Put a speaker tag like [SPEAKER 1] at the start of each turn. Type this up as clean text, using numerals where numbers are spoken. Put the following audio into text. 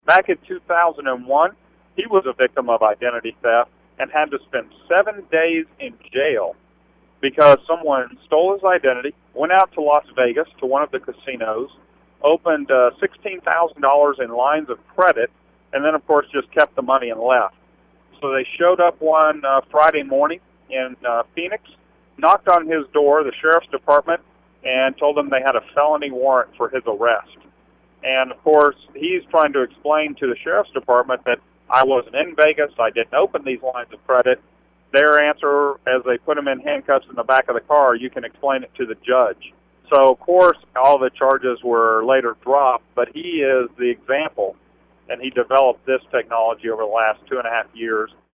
[SPEAKER 1] Back in 2001, he was a victim of identity theft and had to spend 7 days in jail because someone stole his identity, went out to Las Vegas to one of the casinos, opened $16,000 in lines of credit, and then, of course, just kept the money and left. So they showed up one Friday morning in Phoenix, knocked on his door, the sheriff's department, and told him they had a felony warrant for his arrest. And, of course, he's trying to explain to the sheriff's department that I wasn't in Vegas, I didn't open these lines of credit. Their answer, as they put him in handcuffs in the back of the car, you can explain it to the judge. So, of course, all the charges were later dropped, but he is the example, and he developed this technology over the last 2.5 years.